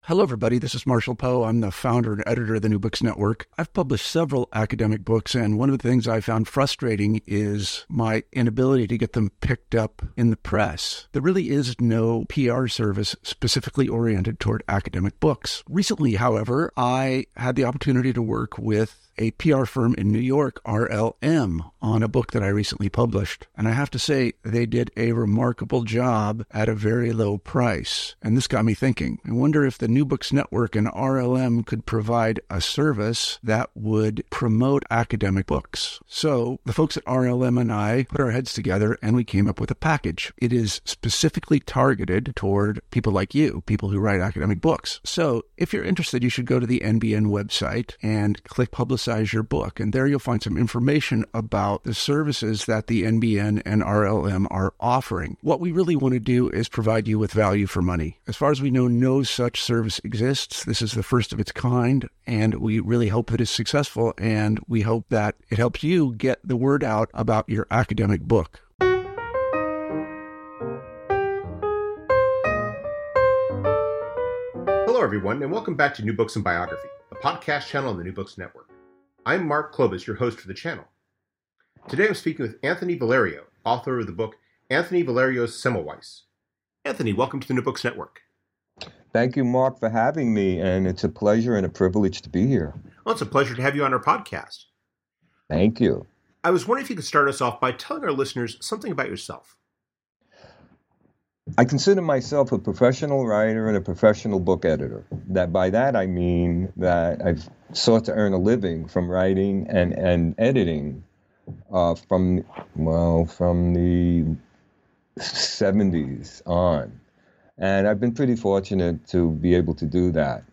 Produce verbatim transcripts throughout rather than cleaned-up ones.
Hello, everybody. This is Marshall Poe. I'm the founder and editor of the New Books Network. I've published several academic books, and one of the things I found frustrating is my inability to get them picked up in the press. There really is no P R service specifically oriented toward academic books. Recently, however, I had the opportunity to work with a P R firm in New York, R L M, on a book that I recently published. And I have to say, they did a remarkable job at a very low price. And this got me thinking. I wonder if the New Books Network and R L M could provide a service that would promote academic books. So the folks at R L M and I put our heads together and we came up with a package. It is specifically targeted toward people like you, people who write academic books. So if you're interested, you should go to the N B N website and click Publicize your book. And there you'll find some information about the services that the N B N and R L M are offering. What we really want to do is provide you with value for money. As far as we know, no such service exists. This is the first of its kind, and we really hope that it's successful, and we hope that it helps you get the word out about your academic book. Hello, everyone, and welcome back to New Books and Biography, a podcast channel on the New Books Network. I'm Mark Klobas, your host for the channel. Today I'm speaking with Anthony Valerio, author of the book Anthony Valerio's Semmelweis. Anthony, welcome to the New Books Network. Thank you, Mark, for having me, and it's a pleasure and a privilege to be here. Well, it's a pleasure to have you on our podcast. Thank you. I was wondering if you could start us off by telling our listeners something about yourself. I consider myself a professional writer and a professional book editor. That by that I mean that I've sought to earn a living from writing and, and editing uh, from, well, from the seventies on. And I've been pretty fortunate to be able to do that.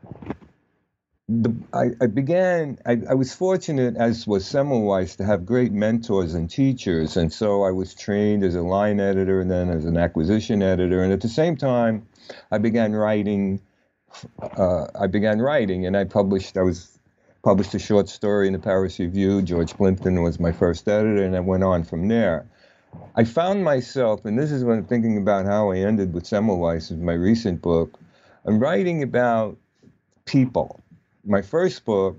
The, I, I began, I, I was fortunate, as was Semmelweis, to have great mentors and teachers. And so I was trained as a line editor and then as an acquisition editor. And at the same time, I began writing, uh, I began writing and I published, I was published a short story in the Paris Review. George Plimpton was my first editor, and I went on from there. I found myself, and this is when I'm thinking about how I ended with Semmelweis, my recent book, I'm writing about people. My first book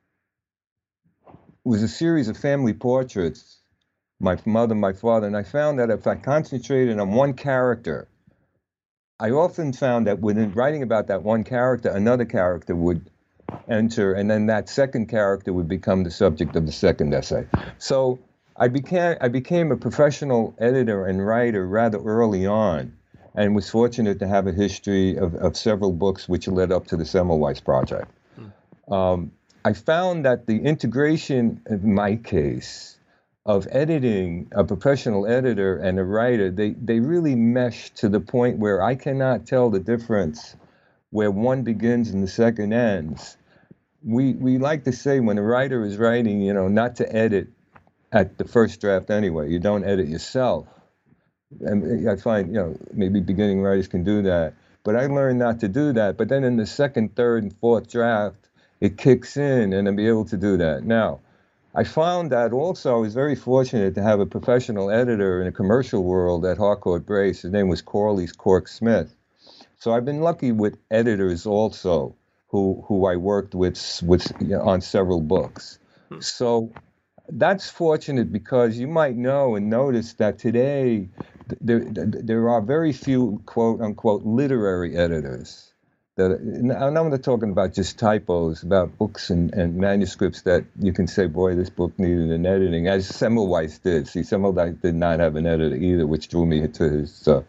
was a series of family portraits, my mother, my father, and I found that if I concentrated on one character, I often found that within writing about that one character, another character would enter, and then that second character would become the subject of the second essay. So I became, I became a professional editor and writer rather early on, and was fortunate to have a history of, of several books which led up to the Semmelweis Project. Um, I found that the integration, in my case, of editing, a professional editor and a writer, they, they really mesh to the point where I cannot tell the difference where one begins and the second ends. We, we like to say when a writer is writing, you know, not to edit at the first draft anyway. You don't edit yourself. And I find, you know, maybe beginning writers can do that. But I learned not to do that. But then in the second, third, and fourth draft, it kicks in, and I'll be able to do that. Now, I found that also I was very fortunate to have a professional editor in a commercial world at Harcourt Brace. His name was Corley's Cork Smith. So I've been lucky with editors also who who I worked with, with you know, on several books. So that's fortunate because you might know and notice that today there, there are very few quote-unquote literary editors. That, and I'm not talking about just typos, about books and, and manuscripts that you can say, boy, this book needed an editing, as Semmelweis did. See, Semmelweis did not have an editor either, which drew me to his uh,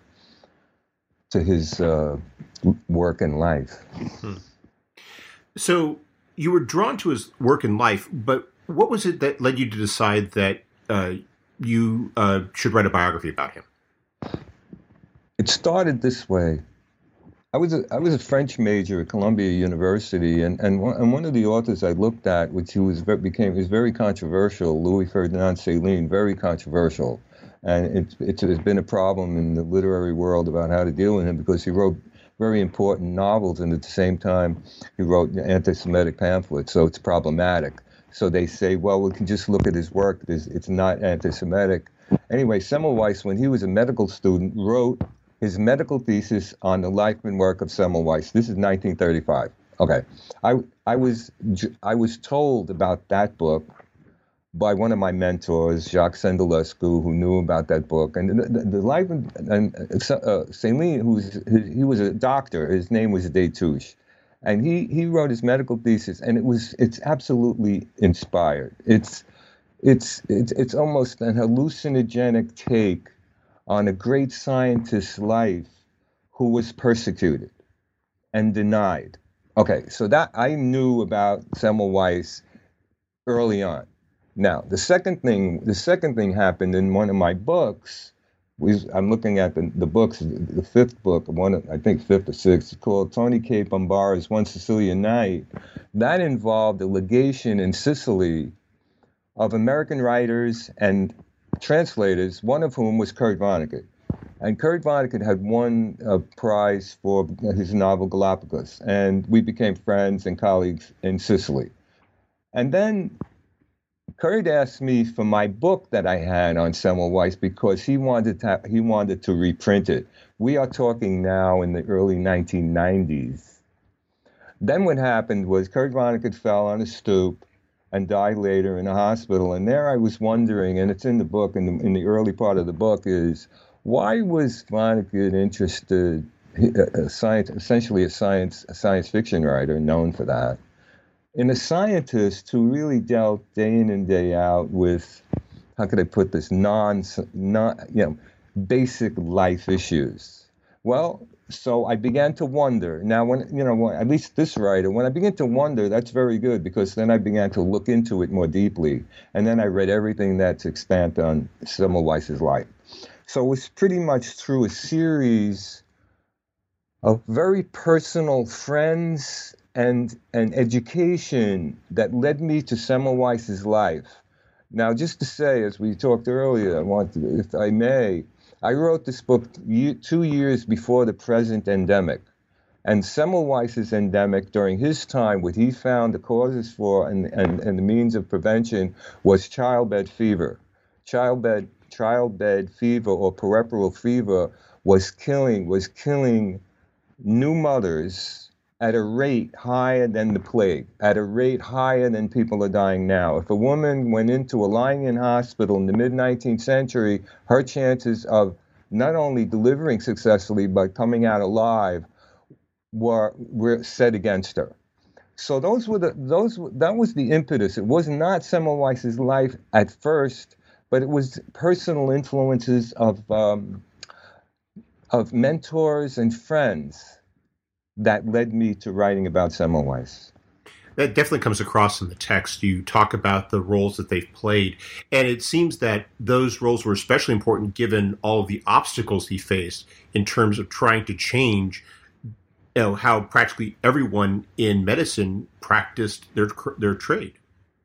to his uh, work and life. Hmm. So you were drawn to his work and life, but what was it that led you to decide that uh, you uh, should write a biography about him? It started this way. I was a, I was a French major at Columbia University, and, and, one, and one of the authors I looked at, which he was became was very controversial, Louis Ferdinand Céline, very controversial, and it, it, it's been a problem in the literary world about how to deal with him because he wrote very important novels, and at the same time he wrote anti-Semitic pamphlets, so it's problematic. So they say, well, we can just look at his work; it's, it's not anti-Semitic. Anyway, Semmelweis, when he was a medical student, wrote his medical thesis on the life and work of Semmelweis. This is nineteen thirty-five. Okay, I I was I was told about that book by one of my mentors, Jacques Sendelescu, who knew about that book. And the, the, the life and, and uh, Céline, who's he was a doctor. His name was Destouches, and he he wrote his medical thesis, and it was it's absolutely inspired. It's it's it's it's almost an hallucinogenic take on a great scientist's life who was persecuted and denied. Okay, so that I knew about Semmelweis early on. Now, the second thing, the second thing happened in one of my books. Was, I'm looking at the, the books, the fifth book, one of, I think fifth or sixth, called Tony K. Bombara's One Sicilian Night. That involved a legation in Sicily of American writers and translators, one of whom was Kurt Vonnegut. And Kurt Vonnegut had won a prize for his novel Galapagos, and we became friends and colleagues in Sicily. And then Kurt asked me for my book that I had on Semmelweis because he wanted to he wanted to reprint it. We are talking now in the early nineteen nineties. Then what happened was Kurt Vonnegut fell on a stoop and died later in a hospital. And there I was wondering, and it's in the book, in the, in the early part of the book, is why was Vonnegut interested, a science, essentially a science, a science fiction writer known for that, in a scientist who really dealt day in and day out with, how could I put this, non, non you know, basic life issues. Well, so I began to wonder. Now, when, you know, when, at least this writer, when I began to wonder, that's very good, because then I began to look into it more deeply. And then I read everything that's extant on Semmelweis's life. So it was pretty much through a series of very personal friends and and education that led me to Semmelweis's life. Now, just to say, as we talked earlier, I want to, if I may, I wrote this book year, two years before the present endemic. And Semmelweis's endemic, during his time, what he found the causes for and, and, and the means of prevention was childbed fever. Childbed, childbed fever or puerperal fever was killing, was killing new mothers at a rate higher than the plague, at a rate higher than people are dying now. If a woman went into a lying-in hospital in the mid-nineteenth century, her chances of not only delivering successfully, but coming out alive were, were set against her. So those were the, those, that was the impetus. It was not Semmelweis's life at first, but it was personal influences of, um, of mentors and friends that led me to writing about Semmelweis. That definitely comes across in the text. You talk about the roles that they've played, and it seems that those roles were especially important given all of the obstacles he faced in terms of trying to change, you know, how practically everyone in medicine practiced their their trade.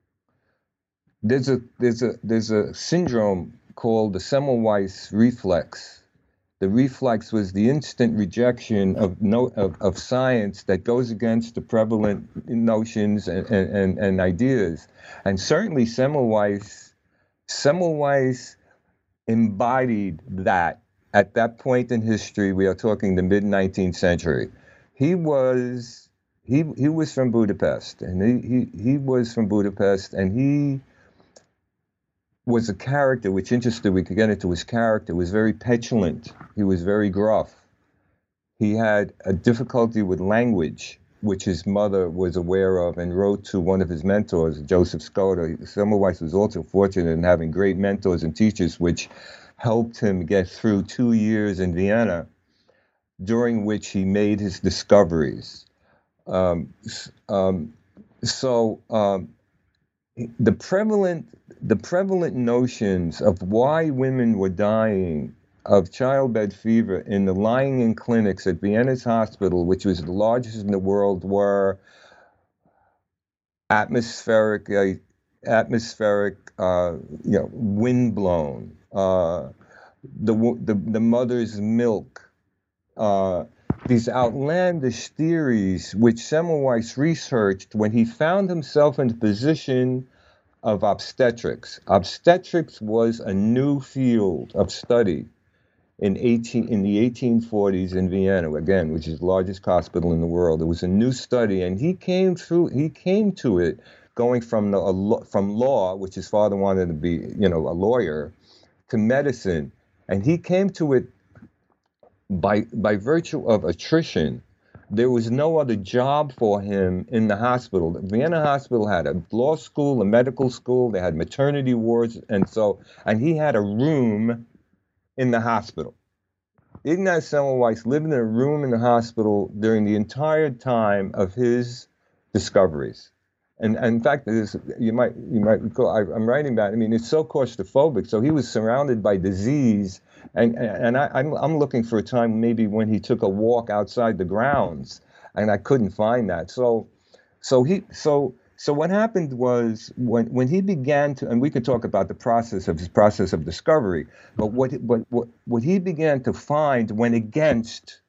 There's a there's a there's a syndrome called the Semmelweis reflex. The reflex was the instant rejection of, no, of, of science that goes against the prevalent notions and, and, and ideas. And certainly Semmelweis, Semmelweis embodied that at that point in history. We are talking the mid-nineteenth century. He was he he was from Budapest, and he, he, he was from Budapest, and he was a character which interested, we could get into his character, was very petulant. He was very gruff. He had a difficulty with language, which his mother was aware of and wrote to one of his mentors, Joseph Skoda. Semmelweis was also fortunate in having great mentors and teachers, which helped him get through two years in Vienna, during which he made his discoveries. Um, um, so um, the prevalent The prevalent notions of why women were dying of childbed fever in the lying-in clinics at Vienna's hospital, which was the largest in the world, were atmospheric, uh, atmospheric, uh, you know, windblown, uh, the, the the mother's milk, uh, these outlandish theories which Semmelweis researched when he found himself in the position of obstetrics. Obstetrics was a new field of study in eighteen in the eighteen forties in Vienna, again, which is the largest hospital in the world. It was a new study, and he came through. He came to it going from the a, from law, which his father wanted to be, you know, a lawyer, to medicine, and he came to it by by virtue of attrition. There was no other job for him in the hospital. The Vienna hospital had a law school, a medical school. They had maternity wards, and so and he had a room in the hospital. Ignaz Semmelweis lived in a room in the hospital during the entire time of his discoveries. And, and in fact, this, you might you might recall, I, I'm writing about it. I mean, it's so claustrophobic. So he was surrounded by disease, and and I, I'm I'm looking for a time maybe when he took a walk outside the grounds, and I couldn't find that. So, so he so so what happened was when when he began to, and we could talk about the process of his process of discovery, but what what what, what he began to find went against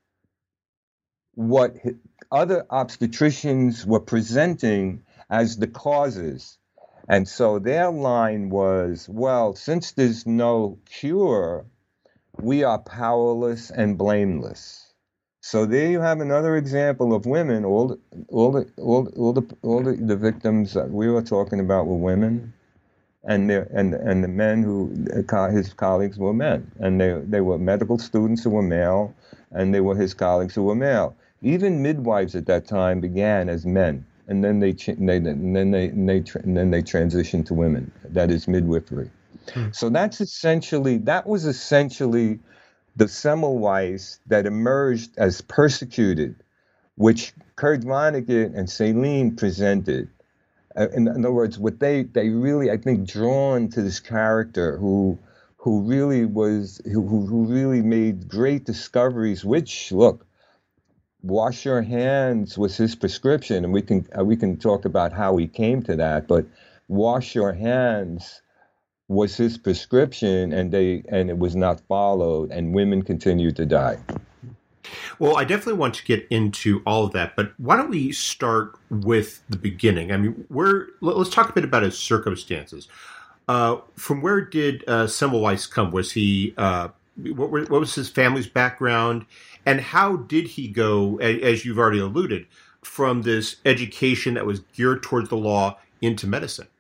what other obstetricians were presenting as the causes. And so their line was, well, since there's no cure, we are powerless and blameless. So there you have another example of women. All the, all the, all the, all the, all the, the victims that we were talking about were women, and the, and, and the men who, his colleagues were men. And they, they were medical students who were male, and they were his colleagues who were male. Even midwives at that time began as men. And then they, they and then they and they and then they transitioned to women. That is midwifery. Hmm. So that's essentially that was essentially the Semmelweis that emerged as persecuted, which Kurt Vonnegut and Celine presented. Uh, in, in other words, what they they really I think drawn to this character who who really was who who really made great discoveries. Which look. Wash your hands was his prescription, and we can uh, we can talk about how he came to that. But wash your hands was his prescription, and they and it was not followed, and women continued to die. Well, I definitely want to get into all of that, but why don't we start with the beginning? I mean, where let's talk a bit about his circumstances. Uh, from where did uh, Semmelweis come? Was he uh, what, were, what was his family's background? And how did he go, as you've already alluded, from this education that was geared towards the law into medicine?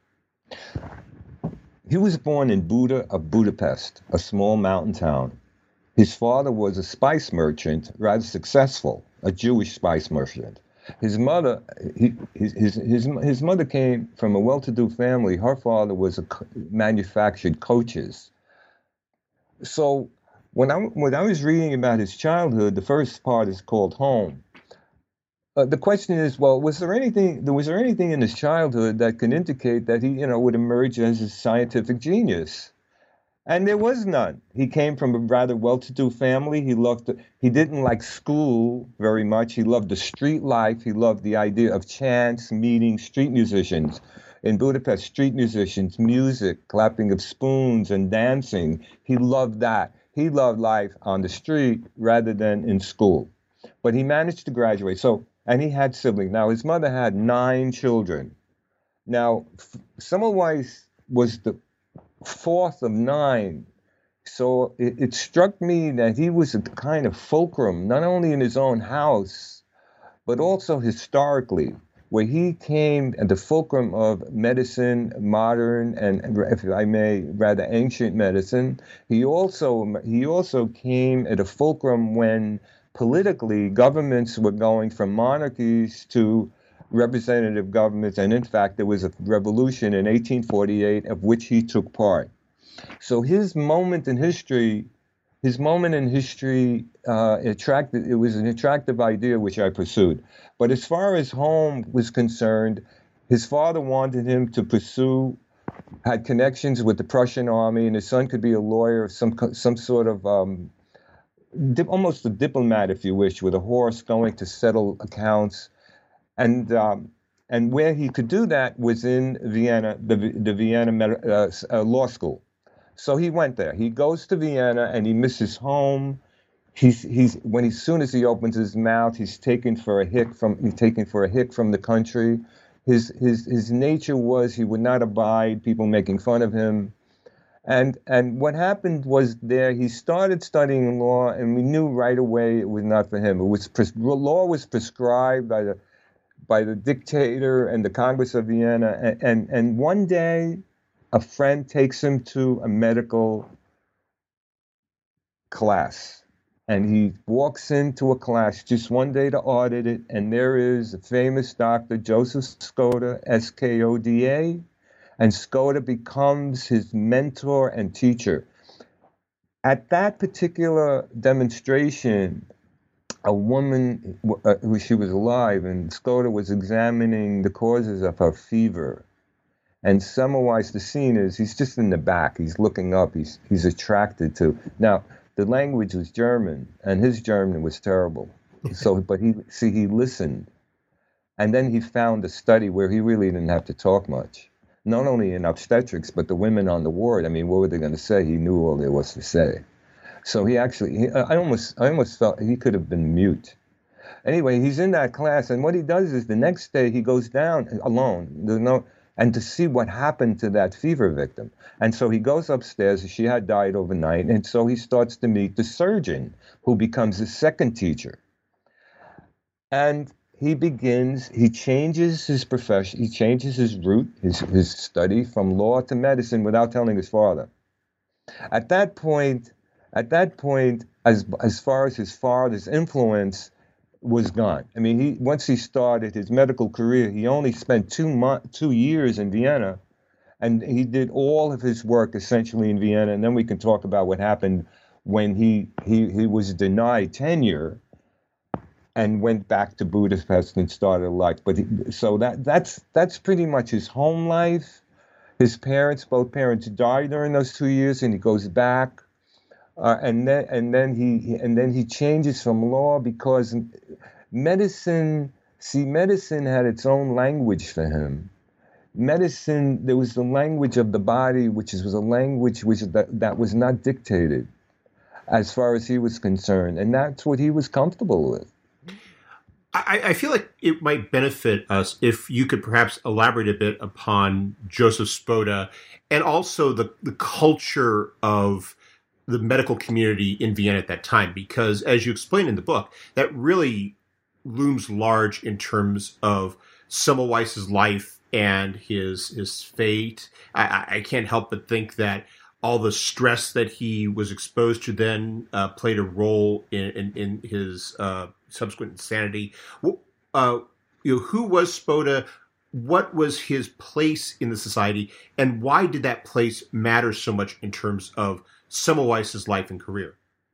He was born in Buda of Budapest, a small mountain town. His father was a spice merchant, rather successful, a Jewish spice merchant. His mother, he, his, his, his, his mother came from a well-to-do family. Her father was a manufactured coaches. So When I, when I was reading about his childhood, the first part is called Home. Uh, the question is, well, was there anything was there anything in his childhood that could indicate that he, you know, would emerge as a scientific genius? And there was none. He came from a rather well-to-do family. He loved he didn't like school very much. He loved the street life. He loved the idea of chance meeting street musicians. In Budapest, street musicians, music, clapping of spoons and dancing. He loved that. He loved life on the street rather than in school. But he managed to graduate. So, and he had siblings. Now, his mother had nine children. Now, Semmelweis was the fourth of nine. So it, it struck me that he was a kind of fulcrum, not only in his own house, but also historically, where he came at the fulcrum of medicine, modern and, if I may, rather ancient medicine. He also he also came at a fulcrum when politically governments were going from monarchies to representative governments, and in fact there was a revolution in eighteen forty-eight of which he took part. So his moment in history, his moment in history uh, attracted. It was an attractive idea which I pursued. But as far as home was concerned, his father wanted him to pursue, had connections with the Prussian army, and his son could be a lawyer, some some sort of um, dip, almost a diplomat, if you wish, with a horse going to settle accounts, and um, and where he could do that was in Vienna, the the Vienna uh, uh, law school. So he went there. He goes to Vienna, and he misses home. He's he's when as soon as he opens his mouth, he's taken for a hick from he's taken for a hick from the country. His his his nature was he would not abide people making fun of him, And and what happened was there, he started studying law, and we knew right away it was not for him. It was pres- law was prescribed by the by the dictator and the Congress of Vienna. And, and, and one day, a friend takes him to a medical class. And he walks into a class just one day to audit it, and there is a famous doctor, Joseph Skoda, S K O D A, and Skoda becomes his mentor and teacher. At that particular demonstration, a woman, uh, who she was alive, and Skoda was examining the causes of her fever. And Semmelweis, the scene is, he's just in the back, he's looking up, he's he's attracted to. Now, the language was German, and his German was terrible. So, but he, see, he listened. And then he found a study where he really didn't have to talk much. Not only in obstetrics, but the women on the ward. I mean, what were they going to say? He knew all there was to say. So he actually, he, I almost, I almost felt he could have been mute. Anyway, he's in that class, and what he does is the next day he goes down alone. There's no, and to see what happened to that fever victim. And so he goes upstairs. She had died overnight, and so he starts to meet the surgeon, who becomes his second teacher. And he begins, he changes his profession, he changes his route, his, his study from law to medicine without telling his father. At that point, at that point, as as far as his father's influence was gone. I mean, he once he started his medical career, he only spent two months, two years in Vienna, and he did all of his work essentially in Vienna. And then we can talk about what happened when he he he was denied tenure and went back to Budapest and started a life. But he, so that that's that's pretty much his home life. His parents, both parents, died during those two years, and he goes back. Uh, and then and then he and then he changes from law because medicine. See, medicine had its own language for him. Medicine, there was the language of the body, which is, was a language which that, that was not dictated, as far as he was concerned, and that's what he was comfortable with. I, I feel like it might benefit us if you could perhaps elaborate a bit upon Joseph Skoda and also the, the culture of the medical community in Vienna at that time, because as you explain in the book, that really looms large in terms of Semmelweis's life and his his fate. I, I can't help but think that all the stress that he was exposed to then uh, played a role in, in, in his uh, subsequent insanity. Uh, you know, who was Skoda? What was his place in the society, and why did that place matter so much in terms of Semmelweis's life and career?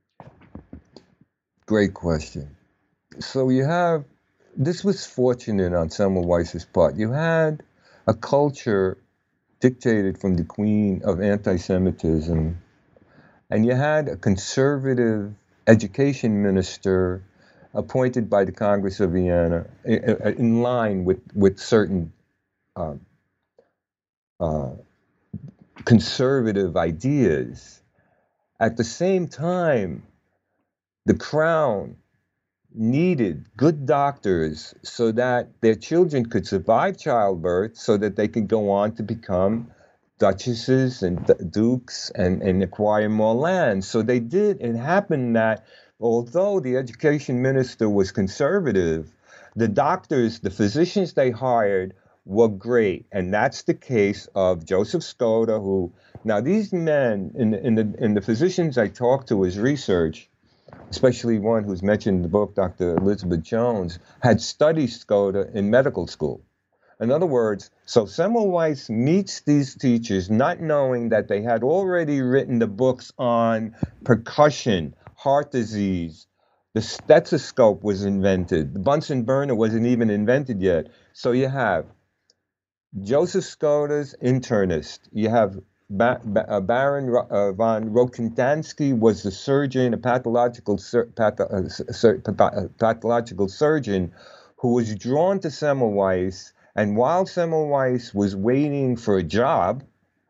Great question. So you have, this was fortunate on Semmelweis's part. You had a culture dictated from the Queen of anti-Semitism, and you had a conservative education minister appointed by the Congress of Vienna in line with, with certain uh, uh, conservative ideas. At the same time, the Crown needed good doctors so that their children could survive childbirth, so that they could go on to become duchesses and dukes and, and acquire more land. So they did. It happened that although the education minister was conservative, the doctors, the physicians they hired were great. And that's the case of Joseph Skoda, who, now these men, in the, in the, in the physicians I talked to as research, especially one who's mentioned in the book, Doctor Elizabeth Jones, had studied Skoda in medical school. In other words, so Semmelweis meets these teachers not knowing that they had already written the books on percussion, heart disease. The stethoscope was invented. The Bunsen burner wasn't even invented yet. So you have Joseph Skoda's internist. You have ba- ba- uh, Baron uh, von Rokitansky was the surgeon, a pathological sur- patho- uh, sur- uh, pathological surgeon who was drawn to Semmelweis. And while Semmelweis was waiting for a job,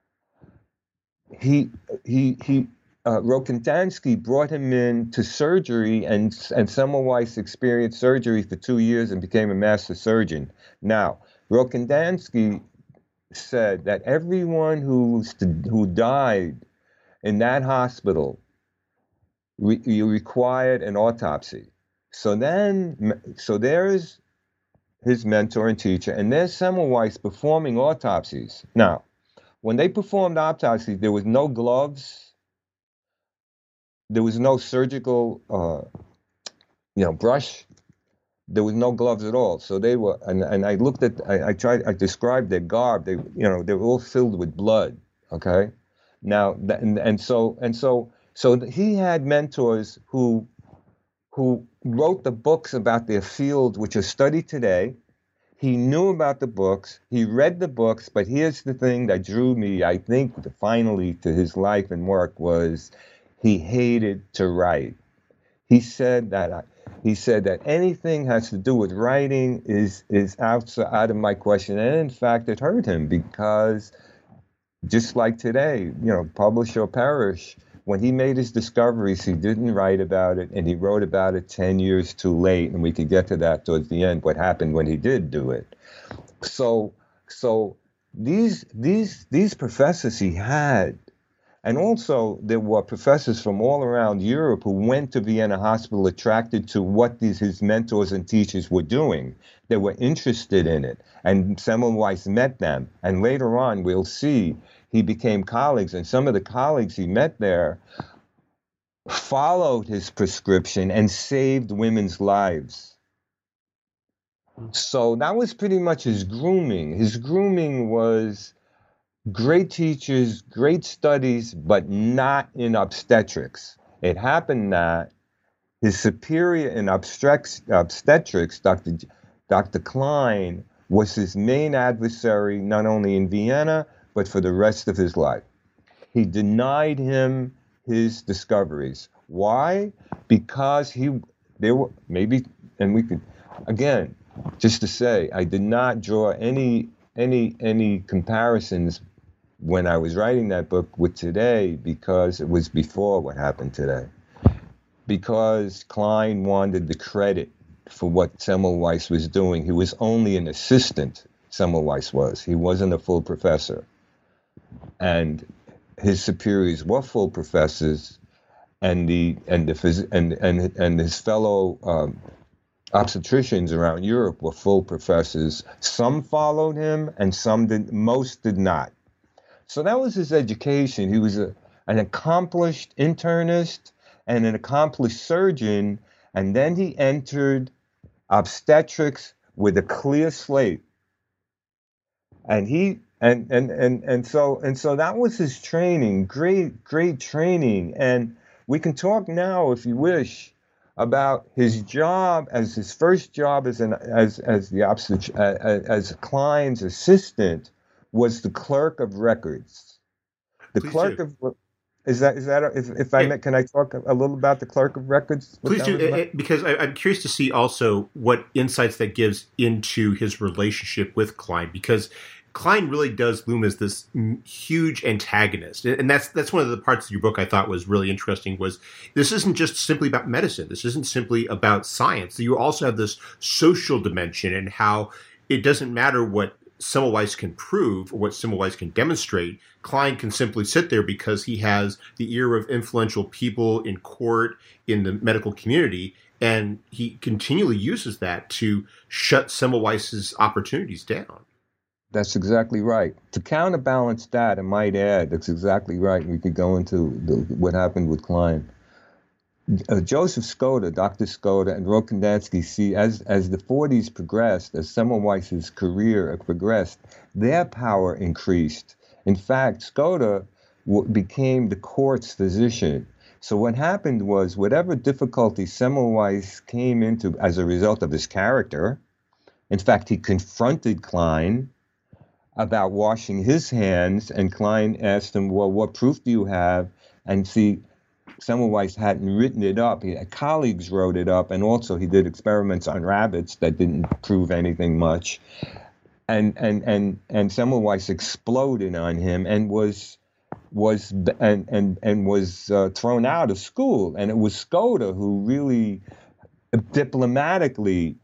he he he uh, Rokitansky brought him in to surgery, and and Semmelweis experienced surgery for two years and became a master surgeon. Now, Rokitansky said that everyone who who died in that hospital, re- you required an autopsy. So then, so there's his mentor and teacher, and there's Semmelweis performing autopsies. Now, when they performed autopsies, there was no gloves, there was no surgical, uh, you know, brush. There was no gloves at all. So they were, and, and I looked at, I, I tried, I described their garb. They, you know, they were all filled with blood. Okay, now, and, and so, and so, so he had mentors who, who wrote the books about their field, which are studied today. He knew about the books. He read the books. But here's the thing that drew me, I think, finally to his life and work was he hated to write. He said that he said that anything has to do with writing is is out, out of my question. And in fact, it hurt him because just like today, you know, publish or perish. When he made his discoveries, he didn't write about it, and he wrote about it ten years too late. And we could get to that towards the end, what happened when he did do it. So, so these these these professors he had, and also there were professors from all around Europe who went to Vienna Hospital attracted to what these his mentors and teachers were doing. They were interested in it, and Semmelweis met them. And later on, we'll see. He became colleagues, and some of the colleagues he met there followed his prescription and saved women's lives. So that was pretty much his grooming. His grooming was great teachers, great studies, but not in obstetrics. It happened that his superior in obstetrics, Doctor Doctor Klein, was his main adversary, not only in Vienna, but for the rest of his life. He denied him his discoveries. Why? Because he, there were, maybe, and we could, again, just to say, I did not draw any, any, any comparisons when I was writing that book with today because it was before what happened today. Because Klein wanted the credit for what Semmelweis was doing. He was only an assistant, Semmelweis was. He wasn't a full professor. And his superiors were full professors, and the and the and and and his fellow um, obstetricians around Europe were full professors. Some followed him, and some did. Most did not. So that was his education. He was a, an accomplished internist and an accomplished surgeon, and then he entered obstetrics with a clear slate. And he and and and and so and so that was his training. Great, great training. And we can talk now, if you wish, about his job as his first job as an as as the obstet- uh, as Klein's assistant was the clerk of records. The Please clerk do. of is that is that a, if, if I Yeah. may, can I talk a little about the clerk of records? What Please that do, was about? uh, because I, I'm curious to see also what insights that gives into his relationship with Klein, because Klein really does loom as this huge antagonist. And that's that's one of the parts of your book I thought was really interesting was this isn't just simply about medicine. This isn't simply about science. You also have this social dimension and how it doesn't matter what Semmelweis can prove or what Semmelweis can demonstrate. Klein can simply sit there because he has the ear of influential people in court, in the medical community, and he continually uses that to shut Semmelweis's opportunities down. That's exactly right. To counterbalance that, I might add, that's exactly right. We could go into the, what happened with Klein. Uh, Joseph Skoda, Doctor Skoda, and Rokitansky see as as the forties progressed, as Semmelweis's career progressed, their power increased. In fact, Skoda w- became the court's physician. So what happened was, whatever difficulty Semmelweis came into as a result of his character, in fact, he confronted Klein about washing his hands, and Klein asked him, well, what proof do you have? And see, Semmelweis hadn't written it up. He had, colleagues wrote it up, and also he did experiments on rabbits that didn't prove anything much. And and and and Semmelweis exploded on him and was was and and and was uh, thrown out of school. And it was Skoda who really diplomatically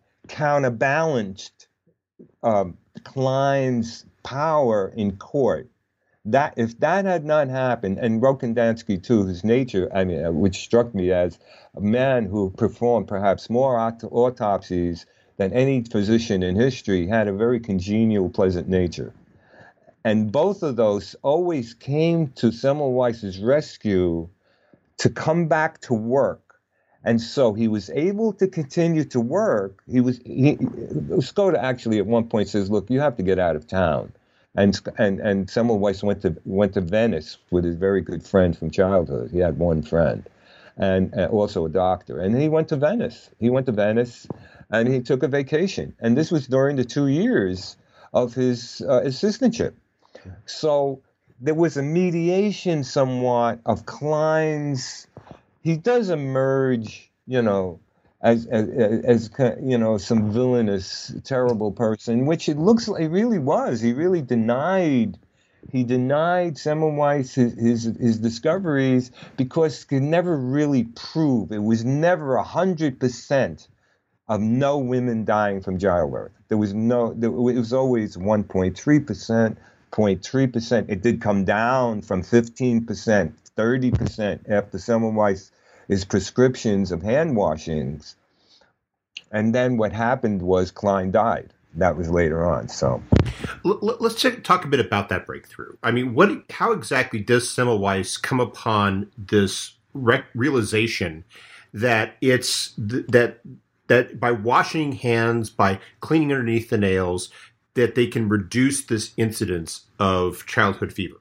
counterbalanced um, Klein's power in court. that if that had not happened, and Rokandansky too, his nature, I mean, uh, which struck me as a man who performed perhaps more aut- autopsies than any physician in history, had a very congenial, pleasant nature. And both of those always came to Semmelweis's rescue to come back to work. And so he was able to continue to work. He was, he, Skoda actually at one point says, look, you have to get out of town. And and and Semmelweis went to went to Venice with his very good friend from childhood. He had one friend, and uh, also a doctor. And he went to Venice. He went to Venice, and he took a vacation. And this was during the two years of his uh, assistantship. So there was a mediation somewhat of Klein's. He does emerge, you know, as, as, as, you know, some villainous, terrible person, which it looks like he really was. He really denied, he denied Semmelweis his, his, his discoveries because he could never really prove. It was never a hundred percent of no women dying from childbirth. There was no, there, it was always one point three percent, zero point three percent. It did come down from fifteen percent, thirty percent after Semmelweis his prescriptions of hand washings. And then what happened was Klein died. That was later on. So let's check, talk a bit about that breakthrough. I mean, what? How exactly does Semmelweis come upon this re- realization that it's th- that that by washing hands, by cleaning underneath the nails, that they can reduce this incidence of childhood fever?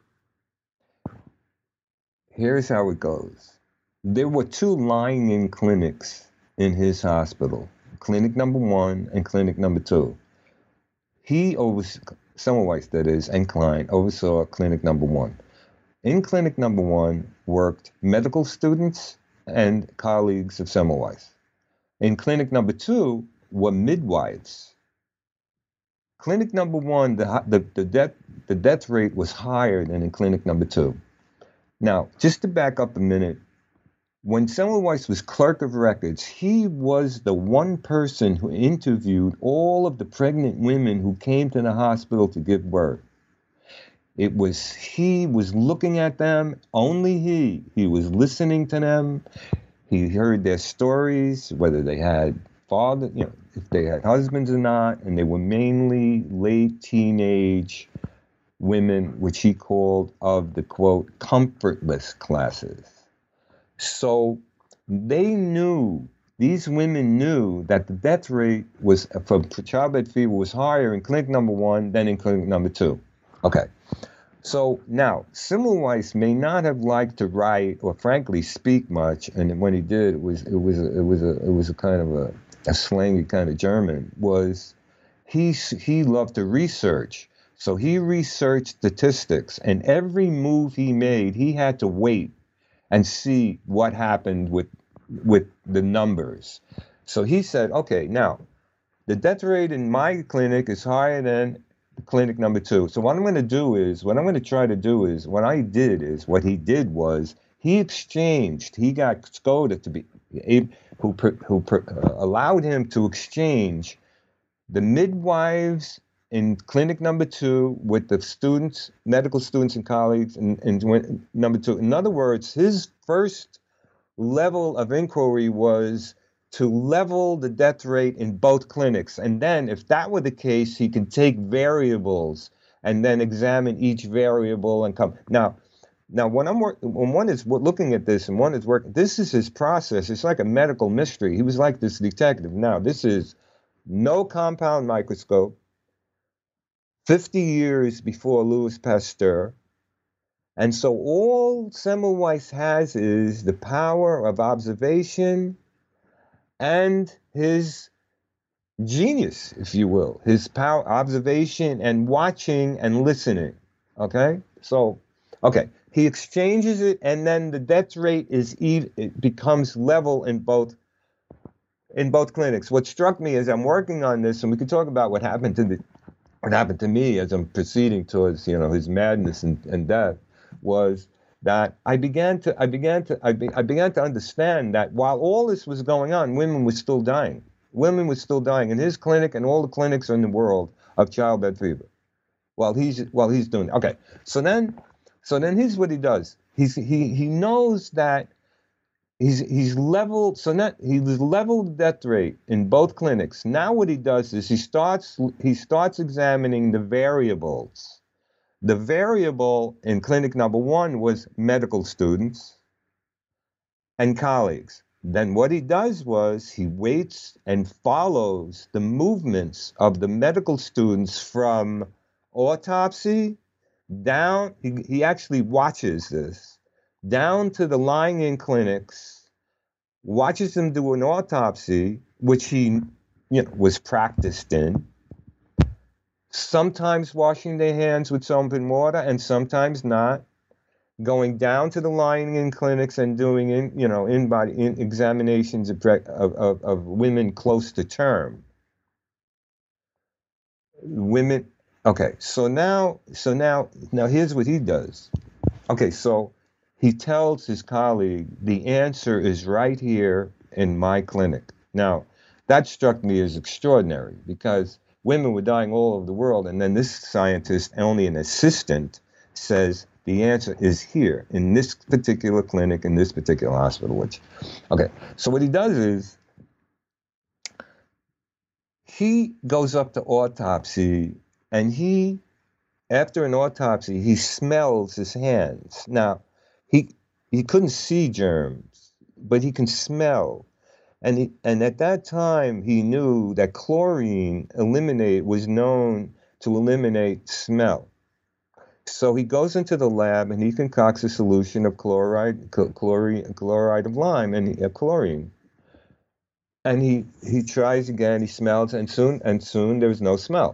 Here's how it goes. There were two lying-in clinics in his hospital, clinic number one and clinic number two. He oversaw, Semmelweis that is, and Klein oversaw clinic number one. In clinic number one worked medical students and colleagues of Semmelweis. In clinic number two were midwives. Clinic number one, the, the, the, death, the death rate was higher than in clinic number two. Now, just to back up a minute, when Semmelweis was clerk of records, he was the one person who interviewed all of the pregnant women who came to the hospital to give birth. It was, he was looking at them, only he. He was listening to them. He heard their stories, whether they had father, you know, if they had husbands or not, and they were mainly late teenage women, which he called of the, quote, comfortless classes. So they knew, these women knew that the death rate was for childbed fever was higher in clinic number one than in clinic number two. Okay. So now, Semmelweis may not have liked to write or frankly speak much, and when he did, it was it was a, it was a it was a kind of a, a slangy kind of German. Was he he loved to research, so he researched statistics, and every move he made, he had to wait and see what happened with with the numbers. So he said, okay, now the death rate in my clinic is higher than clinic number two. So what I'm going to do is, what I'm going to try to do is, what I did is, what he did was, he exchanged, he got Skoda to be, who, who uh, allowed him to exchange the midwives in clinic number two with the students, medical students and colleagues in, in number two. In other words, his first level of inquiry was to level the death rate in both clinics. And then if that were the case, he could take variables and then examine each variable and come. Now, now when I'm work, when one is looking at this and one is working, this is his process. It's like a medical mystery. He was like this detective. Now, this is no compound microscope, fifty years before Louis Pasteur. And so all Semmelweis has is the power of observation and his genius, if you will, his power, observation and watching and listening. Okay? So, okay, he exchanges it, and then the death rate is even, it becomes level in both in both clinics. What struck me as I'm working on this, and we could talk about what happened to the what happened to me as I'm proceeding towards, you know, his madness and, and death, was that I began to I began to I, be, I began to understand that while all this was going on, women were still dying. Women were still dying in his clinic and all the clinics in the world of childbed fever. While he's while he's doing it. Okay. So then So then here's what he does. He's he he knows that he's he's leveled. So that he's leveled death rate in both clinics. Now what he does is he starts he starts examining the variables. The variable in clinic number one was medical students and colleagues. Then what he does was he waits and follows the movements of the medical students from autopsy down, he, he actually watches this, down to the lying-in clinics, watches them do an autopsy, which he you know, was practiced in, sometimes washing their hands with soap and water and sometimes not, going down to the lying-in clinics and doing in, you know, in-body in examinations of, of, of, of women close to term. Women, okay, so now, so now, now here's what he does. Okay, so he tells his colleague, the answer is right here in my clinic. Now, that struck me as extraordinary because women were dying all over the world, and then this scientist, only an assistant, says, the answer is here in this particular clinic, in this particular hospital, which, okay. So what he does is he goes up to autopsy and he, after an autopsy, he smells his hands. Now, he, he couldn't see germs, but he can smell. And he, and at that time, he knew that chlorine eliminate was known to eliminate smell. So he goes into the lab and he concocts a solution of chloride, chlorine, chloride of lime and uh, chlorine. And he, he tries again, he smells, and soon and soon there's no smell.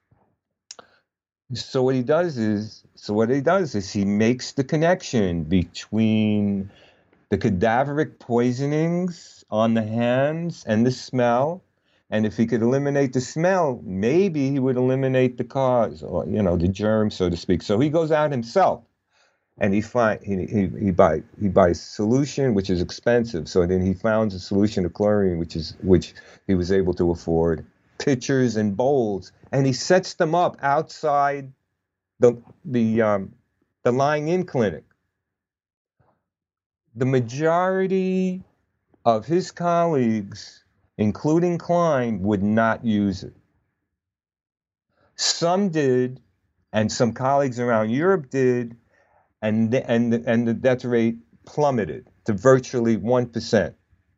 So what he does is, so what he does is he makes the connection between the cadaveric poisonings on the hands and the smell. And if he could eliminate the smell, maybe he would eliminate the cause, or you know, the germ, so to speak. So he goes out himself, and he find he he he buy he buys solution, which is expensive. So then he founds a solution of chlorine, which is which he was able to afford, pitchers and bowls, and he sets them up outside the the um, the lying-in clinic. The majority of his colleagues, including Klein, would not use it. Some did, and some colleagues around Europe did, and the, and the, and the death rate plummeted to virtually one percent.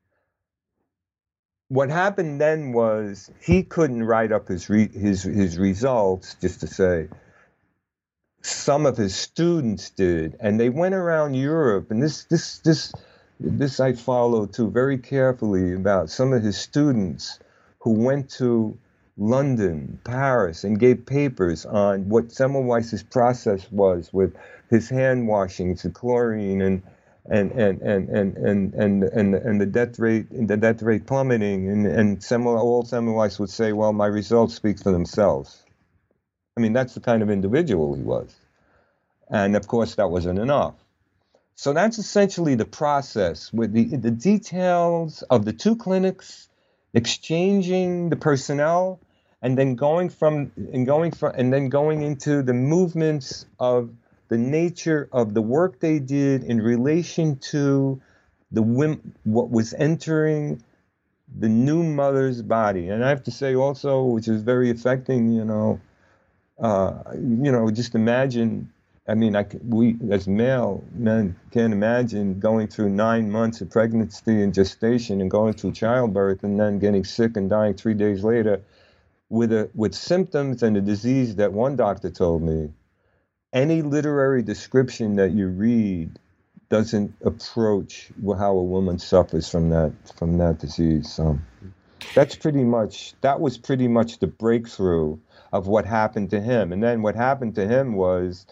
What happened then was he couldn't write up his re, his his results, just to say. Some of his students did, and they went around Europe, and this this this. This I followed too very carefully about some of his students who went to London, Paris, and gave papers on what Semmelweis's process was with his hand washings, the chlorine, and and and and and and and and, and the death rate, the death rate plummeting, and and Semmel, all Semmelweis would say, well, my results speak for themselves. I mean, that's the kind of individual he was, and of course that wasn't enough. So that's essentially the process, with the, the details of the two clinics, exchanging the personnel, and then going from and going from and then going into the movements of the nature of the work they did in relation to the what was entering the new mother's body. And I have to say also, which is very affecting, you know, uh, you know, just imagine. I mean, I, we as male men can't imagine going through nine months of pregnancy and gestation and going through childbirth and then getting sick and dying three days later with a with symptoms and a disease that one doctor told me, any literary description that you read doesn't approach how a woman suffers from that from that disease. So that's pretty much that was pretty much the breakthrough of what happened to him. And then what happened to him was,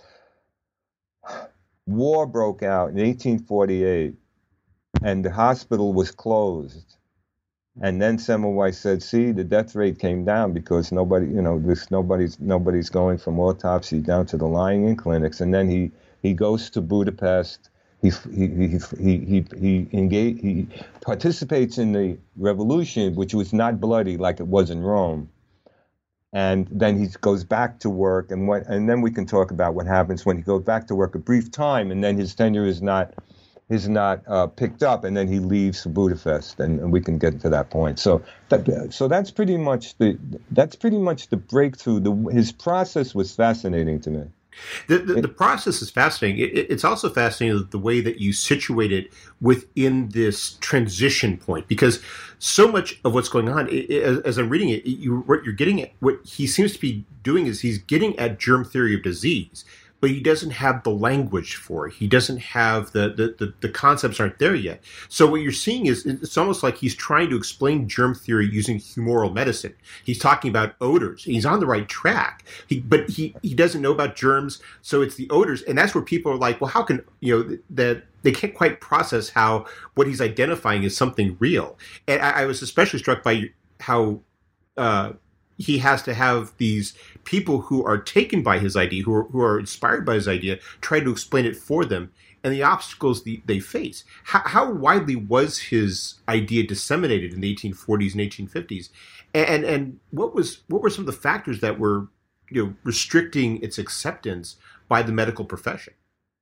war broke out in eighteen forty-eight, and the hospital was closed. And then Semmelweis said, "See, the death rate came down because nobody, you know, this nobody's nobody's going from autopsy down to the lying-in clinics." And then he he goes to Budapest. He he he he he he, engage, he participates in the revolution, which was not bloody like it was in Rome. And then he goes back to work, and what, and then we can talk about what happens when he goes back to work a brief time, and then his tenure is not is not uh, picked up, and then he leaves for Budapest, and, and we can get to that point. So that so that's pretty much the that's pretty much the breakthrough. The, his process was fascinating to me. The, the, the process is fascinating. It, it's also fascinating the way that you situate it within this transition point, because so much of what's going on, it, it, as I'm reading it, you, what you're getting at, what he seems to be doing is he's getting at germ theory of disease, but he doesn't have the language for it. He doesn't have the, the, the, the concepts aren't there yet. So what you're seeing is it's almost like he's trying to explain germ theory using humoral medicine. He's talking about odors. He's on the right track, he, but he, he doesn't know about germs. So it's the odors. And that's where people are like, well, how can, you know, that they can't quite process how what he's identifying is something real. And I, I was especially struck by how, uh, he has to have these people who are taken by his idea, who are, who are inspired by his idea, try to explain it for them, and the obstacles the, they face. How, how widely was his idea disseminated in the eighteen forties and eighteen fifties, and and what was what were some of the factors that were, you know, restricting its acceptance by the medical profession?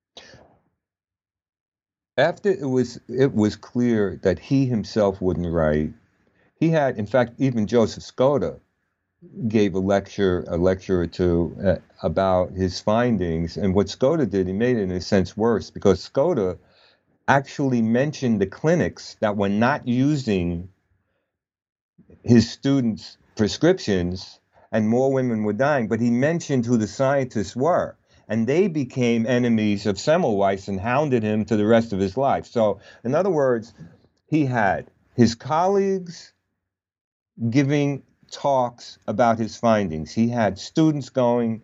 After it was it was clear that he himself wouldn't write, he had, in fact, even Joseph Skoda gave a lecture, a lecture or two uh, about his findings. And what Skoda did, he made it in a sense worse, because Skoda actually mentioned the clinics that were not using his students' prescriptions, and more women were dying. But he mentioned who the scientists were, and they became enemies of Semmelweis and hounded him to the rest of his life. So, in other words, he had his colleagues giving talks about his findings. He had students going.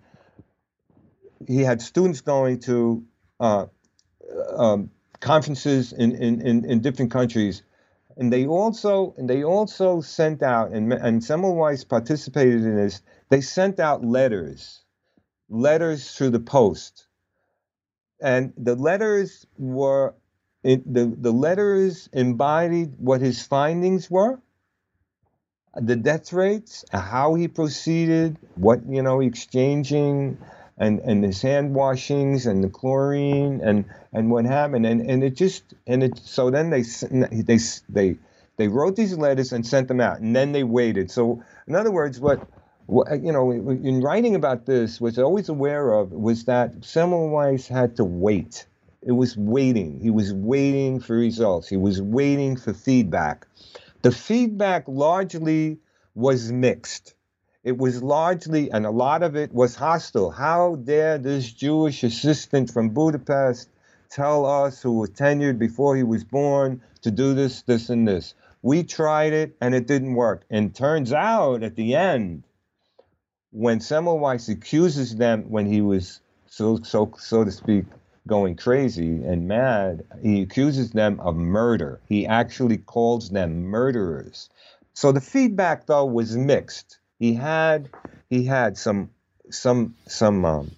He had students going to uh, um, conferences in, in, in, in different countries, and they also and they also sent out, and and Semmelweis participated in this. They sent out letters, letters through the post, and the letters were it, the the letters embodied what his findings were. The death rates, how he proceeded, what, you know, exchanging, and, and his hand washings and the chlorine and, and what happened. And, and it just, and it, so then they, they, they, they wrote these letters and sent them out, and then they waited. So in other words, what, what you know, in writing about this, what I was always aware of was that Semmelweis had to wait. It was waiting. He was waiting for results. He was waiting for feedback. The feedback largely was mixed. It was largely, and a lot of it was hostile. How dare this Jewish assistant from Budapest tell us, who were tenured before he was born, to do this, this, and this? We tried it, and it didn't work. And turns out, at the end, when Semmelweis accuses them, when he was, so, so, so to speak, going crazy and mad, he accuses them of murder. He actually calls them murderers. So the feedback, though, was mixed. He had he had some some some um,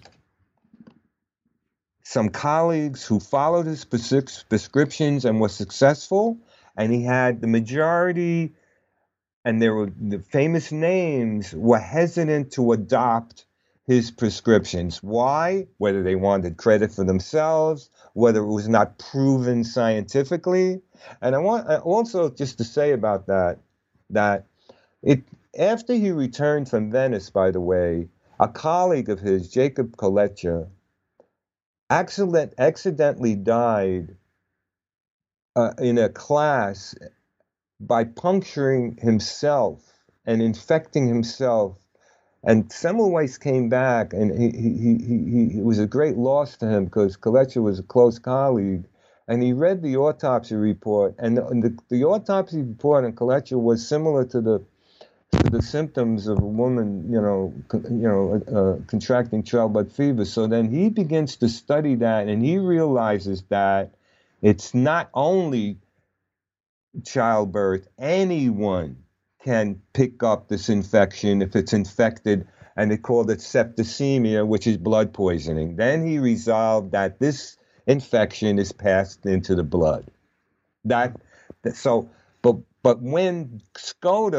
some colleagues who followed his prescriptions and were successful, and he had the majority, and there were the famous names, were hesitant to adopt his prescriptions. Why? Whether they wanted credit for themselves, whether it was not proven scientifically. And I want also just to say about that, that it after he returned from Venice, by the way, a colleague of his, Jacob Kolecha, accident, accidentally died uh, in a class by puncturing himself and infecting himself. And Semmelweis came back, and he, he, he, he, it was a great loss to him because Kolecha was a close colleague. And he read the autopsy report, and the, and the, the autopsy report on Kolecha was similar to the to the symptoms of a woman, you know, con, you know, uh, contracting childbed fever. So then he begins to study that, and he realizes that it's not only childbirth; anyone can pick up this infection if it's infected, and they called it septicemia, which is blood poisoning. Then he resolved that this infection is passed into the blood. That, that so, but but when Skoda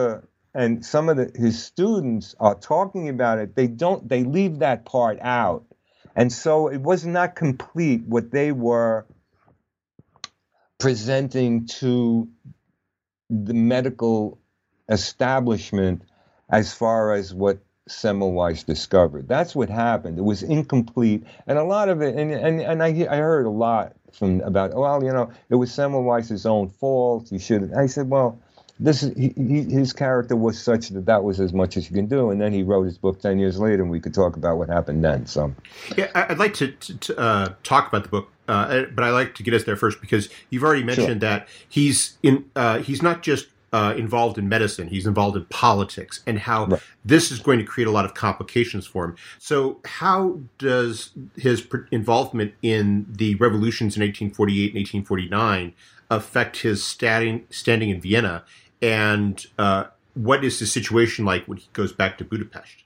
and some of the, his students are talking about it. They don't, they leave that part out. And so it was not complete what they were presenting to the medical establishment as far as what Semmelweis discovered. That's what happened. It was incomplete, and a lot of it, and and, and I I heard a lot from about, well, you know, it was Semmelweis's own fault. He should. I said, well, this is he, he, his character was such that that was as much as you can do, and then he wrote his book ten years later, and we could talk about what happened then. So, yeah, I'd like to, to, to uh, talk about the book, uh, but I like to get us there first because you've already mentioned sure. that he's in. Uh, he's not just Uh, involved in medicine, he's involved in politics, and how right. this is going to create a lot of complications for him. So how does his involvement in the revolutions in eighteen forty-eight and eighteen forty-nine affect his standing, standing in Vienna, and uh, what is the situation like when he goes back to Budapest?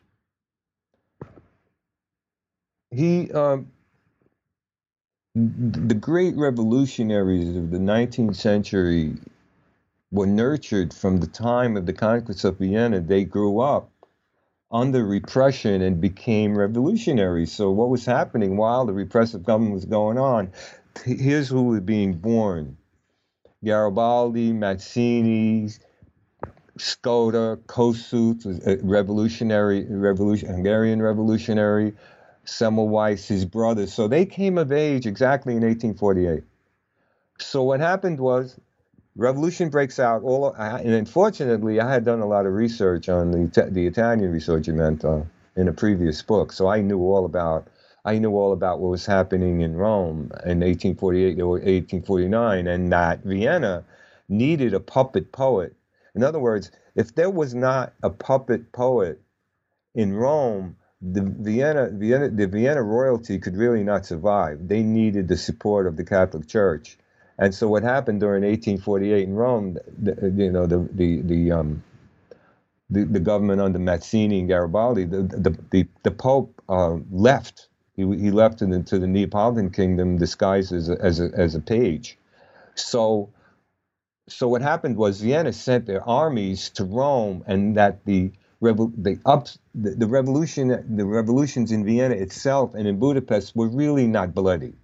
He, um, the great revolutionaries of the nineteenth century were nurtured from the time of the conquest of Vienna. They grew up under repression and became revolutionaries. So what was happening while the repressive government was going on? Here's who was being born: Garibaldi, Mazzini, Skoda, Kossuth, a revolutionary, revolution, Hungarian revolutionary, Semmelweis, his brothers. So they came of age exactly in eighteen forty-eight. So what happened was, revolution breaks out. All and unfortunately, I had done a lot of research on the the Italian Risorgimento in a previous book, so I knew all about I knew all about what was happening in Rome in eighteen forty-eight or eighteen forty-nine, and that Vienna needed a puppet poet. In other words, if there was not a puppet poet in Rome, the Vienna, Vienna the Vienna royalty could really not survive. They needed the support of the Catholic Church. And so what happened during eighteen forty-eight in Rome, the, you know, the the the um the, the government under Mazzini and Garibaldi, the the the, the Pope uh, left. He he left into the Neapolitan kingdom disguised as a, as a as a page. So so what happened was Vienna sent their armies to Rome, and that the revo- the ups the, the revolution the revolutions in Vienna itself and in Budapest were really not bloody.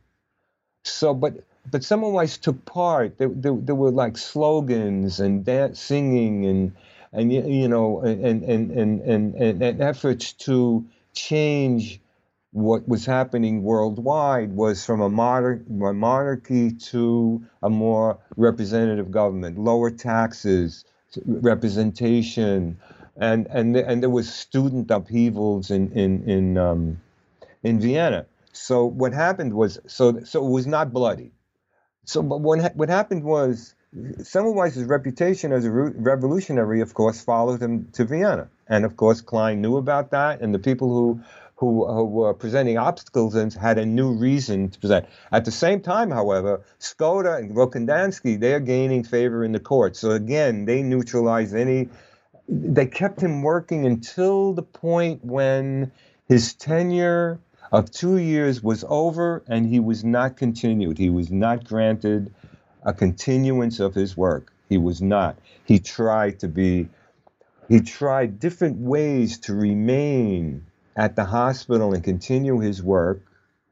So but. But Semmelweis took part. There, there, there were like slogans and dance, singing, and and you know, and and and and, and, and efforts to change what was happening worldwide, was from a, moder- a monarchy to a more representative government, lower taxes, representation, and and and there was student upheavals in in in um, in Vienna. So what happened was so so it was not bloody. So, but what, ha- what happened was, Semmelweis's reputation as a re- revolutionary, of course, followed him to Vienna. And of course, Klein knew about that, and the people who, who, who were presenting obstacles and had a new reason to present. At the same time, however, Skoda and Rokandansky, they're gaining favor in the court. So again, they neutralized any, they kept him working until the point when his tenure of two years was over, and he was not continued. He was not granted a continuance of his work. He was not. He tried to be, he tried different ways to remain at the hospital and continue his work.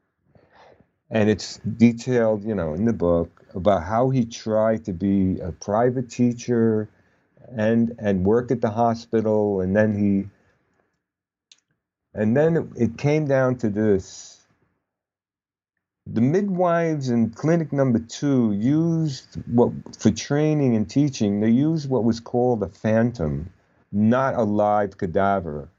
And it's detailed, you know, in the book about how he tried to be a private teacher and and work at the hospital, and then he And then it came down to this. The midwives in clinic number two used what, for training and teaching, they used what was called a phantom, not a live cadaver.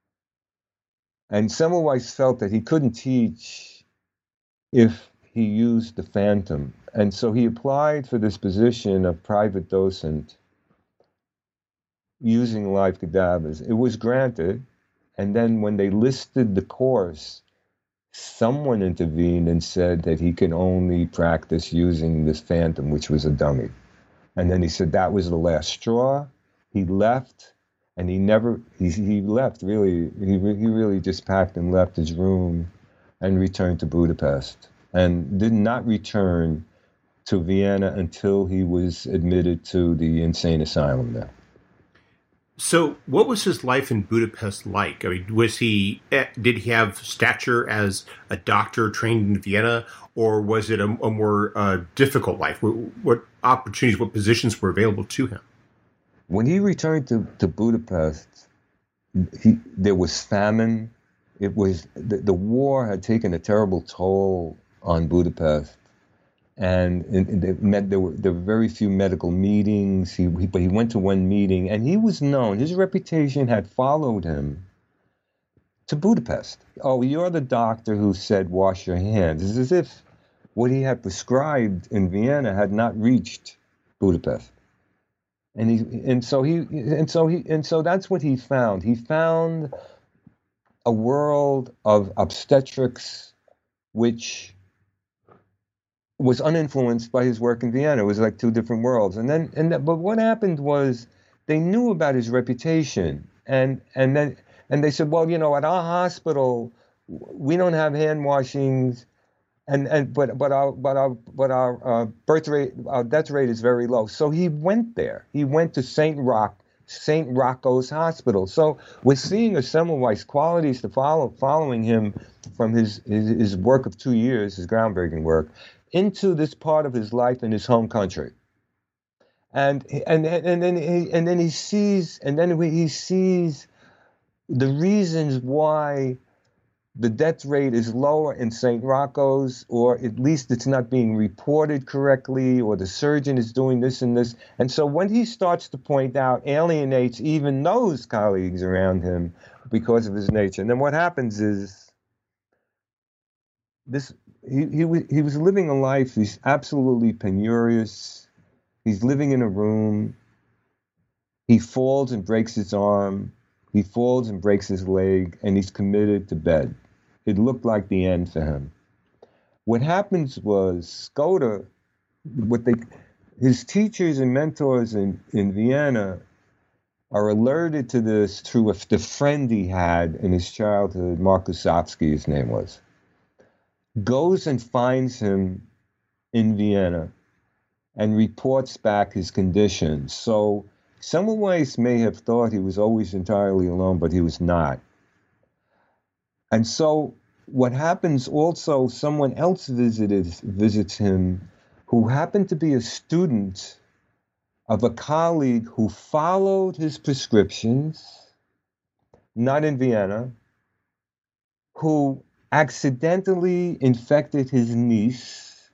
And Semmelweis felt that he couldn't teach if he used the phantom. And so he applied for this position of private docent using live cadavers. It was granted. And then when they listed the course, someone intervened and said that he can only practice using this phantom, which was a dummy. And then he said that was the last straw. He left, and he never, he, he left really, he, he really just packed and left his room and returned to Budapest, and did not return to Vienna until he was admitted to the insane asylum there. So, what was his life in Budapest like? I mean, was he did he have stature as a doctor trained in Vienna, or was it a, a more uh, difficult life? What, what opportunities, what positions were available to him? When he returned to, to Budapest, he, there was famine. It was the, the war had taken a terrible toll on Budapest. And it, it meant there were, there were very few medical meetings. He, he, but he went to one meeting, and he was known. His reputation had followed him to Budapest. Oh, you're the doctor who said wash your hands. It's as if what he had prescribed in Vienna had not reached Budapest. And he, and so he, and so he, and so that's what he found. He found a world of obstetrics, which was uninfluenced by his work in Vienna. It was like two different worlds. And then, and that, but what happened was they knew about his reputation, and and then and they said, well, you know, at our hospital, we don't have hand washings, and and but but our but our but our uh, birth rate, our death rate is very low. So he went there. He went to Saint Roch, Saint Rocco's Hospital. So we're seeing a Semmelweis qualities to follow following him from his, his his work of two years, his groundbreaking work, into this part of his life in his home country, and and and then he and then he sees and then he sees the reasons why the death rate is lower in Saint Rocco's, or at least it's not being reported correctly, or the surgeon is doing this and this. And so when he starts to point out, alienates even those colleagues around him because of his nature. And then what happens is this. He, he, he was living a life, he's absolutely penurious. He's living in a room. He falls and breaks his arm. He falls and breaks his leg, and he's committed to bed. It looked like the end for him. What happens was Skoda, what they, his teachers and mentors in, in Vienna are alerted to this through a, the friend he had in his childhood, Mark Kusovsky, his name was. Goes and finds him in Vienna and reports back his condition. So Semmelweis may have thought he was always entirely alone, but he was not. And so what happens also, someone else visited, visits him who happened to be a student of a colleague who followed his prescriptions, not in Vienna, who accidentally infected his niece.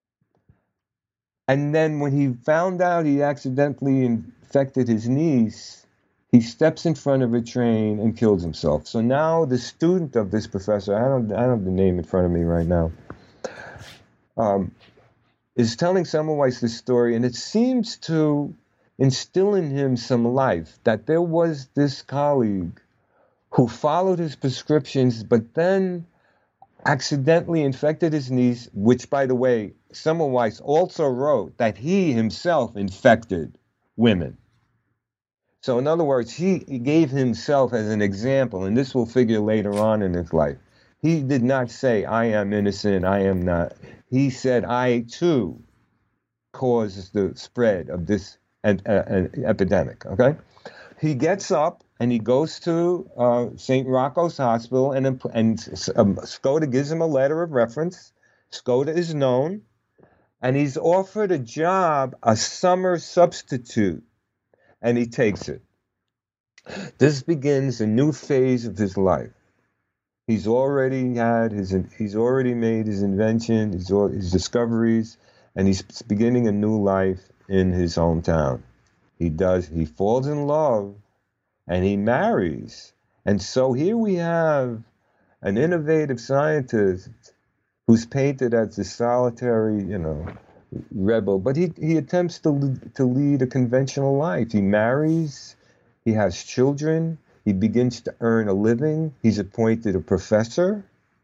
And then when he found out he accidentally infected his niece, he steps in front of a train and kills himself. So now the student of this professor, I don't, I don't have the name in front of me right now, um, is telling Semmelweis this story, and it seems to instill in him some life, that there was this colleague who followed his prescriptions, but then accidentally infected his niece, which, by the way, Semmelweis also wrote that he himself infected women. So in other words, he, he gave himself as an example, and this will figure later on in his life. He did not say, I am innocent, I am not. He said, I too caused the spread of this an, uh, an epidemic, okay? He gets up and he goes to uh, Saint Rocco's Hospital, and, and um, Skoda gives him a letter of reference. Skoda is known, and he's offered a job, a summer substitute, and he takes it. This begins a new phase of his life. He's already had his, he's already made his invention, his, his discoveries, and he's beginning a new life in his hometown. He does, he falls in love, and he marries. And so here we have an innovative scientist who's painted as a solitary, you know, rebel, but he, he attempts to, to lead a conventional life. He marries, he has children, he begins to earn a living, he's appointed a professor,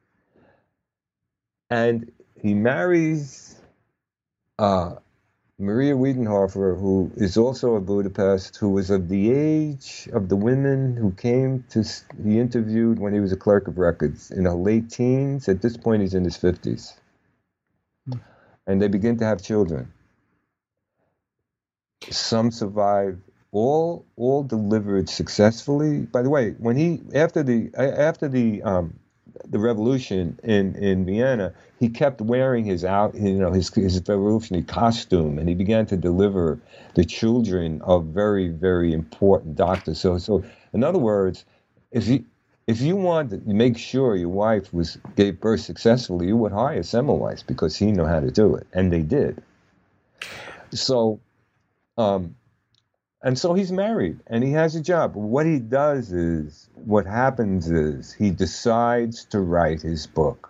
and he marries uh, Maria Wiedenhofer, who is also of Budapest, who was of the age of the women who came to, he interviewed when he was a clerk of records, in the late teens. At this point, he's in his fifties. And they begin to have children. Some survive, all all delivered successfully. By the way, when he after the after the um, the revolution in, in Vienna, he kept wearing his out you know his his revolutionary costume, and he began to deliver the children of very very important doctors. So so in other words, if you if you want to make sure your wife was gave birth successfully, you would hire Semmelweis because he knew how to do it, and they did. So. Um, And so he's married and he has a job. What he does is, what happens is he decides to write his book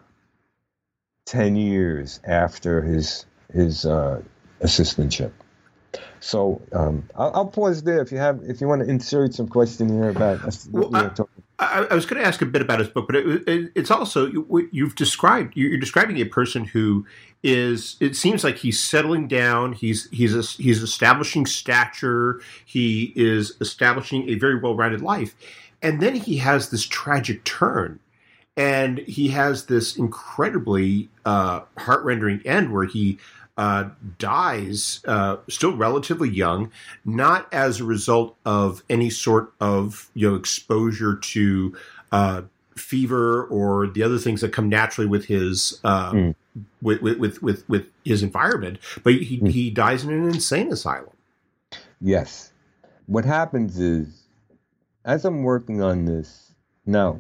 ten years after his his uh, assistantship. So um, I'll, I'll pause there if you have if you want to insert some question here about. Well, I, I, I was going to ask a bit about his book, but it, it, it's also what you've described. You're describing a person who is. It seems like he's settling down. He's he's a, he's establishing stature. He is establishing a very well-rounded life, and then he has this tragic turn, and he has this incredibly uh, heart-rendering end where he. Uh, dies uh, still relatively young, not as a result of any sort of you know exposure to uh, fever or the other things that come naturally with his uh, mm. with, with with with his environment, but he mm. he dies in an insane asylum. Yes, what happens is, as I'm working on this now,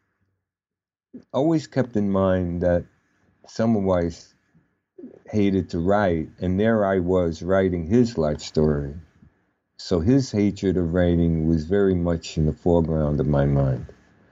always kept in mind that Semmelweis hated to write, and there I was writing his life story. So his hatred of writing was very much in the foreground of my mind.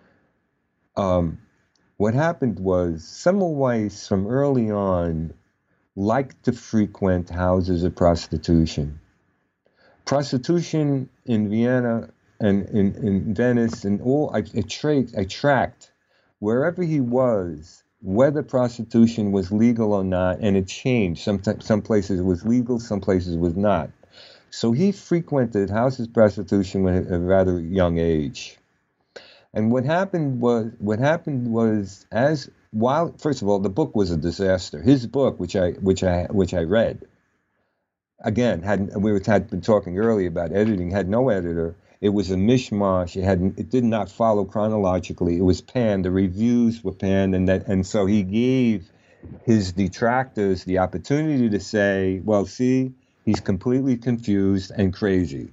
Um, what happened was Semmelweis from early on liked to frequent houses of prostitution. Prostitution in Vienna and in, in Venice and all, I, I, tra- I tracked wherever he was, whether prostitution was legal or not, and it changed. Some, some places it was legal, some places it was not. So he frequented houses of prostitution at a rather young age. And what happened was, what happened was, as while first of all, the book was a disaster. His book, which I which I which I read, again, had we had been talking earlier about editing, had no editor. It was a mishmash. It had it did not follow chronologically. It was panned. The reviews were panned, and that and so he gave his detractors the opportunity to say, "Well, see, he's completely confused and crazy."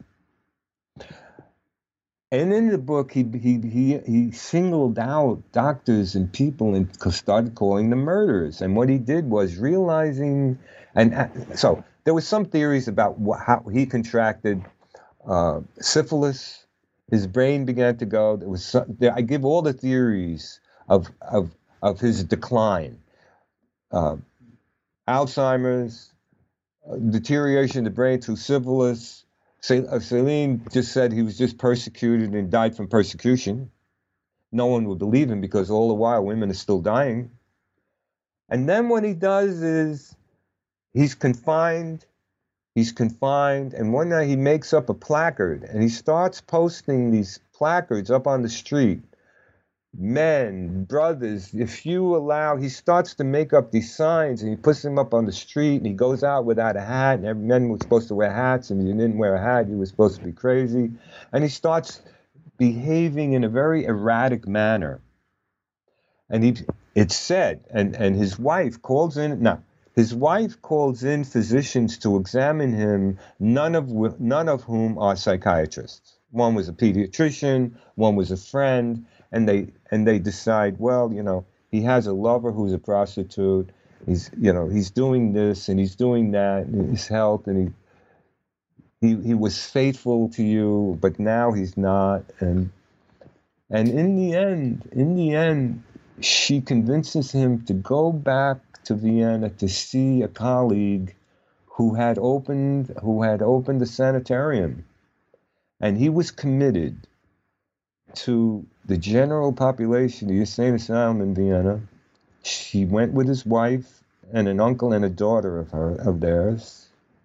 And in the book, he he he he singled out doctors and people and started calling them murderers. And what he did was realizing, and so there was some theories about what, how he contracted. Uh, syphilis, his brain began to go. There was some, there, I give all the theories of of of his decline. Uh, Alzheimer's, uh, deterioration of the brain through syphilis. Celine just said he was just persecuted and died from persecution. No one would believe him because all the while women are still dying. And then what he does is he's confined. He's confined, and one night he makes up a placard, and he starts posting these placards up on the street. Men, brothers, if you allow, he starts to make up these signs, and he puts them up on the street, and he goes out without a hat, and every men were supposed to wear hats, and if you didn't wear a hat, you were supposed to be crazy. And he starts behaving in a very erratic manner. And he, it's said, and, and his wife calls in, now, His wife calls in physicians to examine him, none of none of whom are psychiatrists. One was a pediatrician, one was a friend, and they and they decide, well, you know, he has a lover who's a prostitute. He's, you know, he's doing this and he's doing that, and his health, and he he he was faithful to you, but now he's not. And and in the end, in the end, she convinces him to go back to Vienna to see a colleague who had opened who had opened a sanitarium, and he was committed to the general population of the insane asylum in Vienna. He went with his wife and an uncle and a daughter of her of theirs,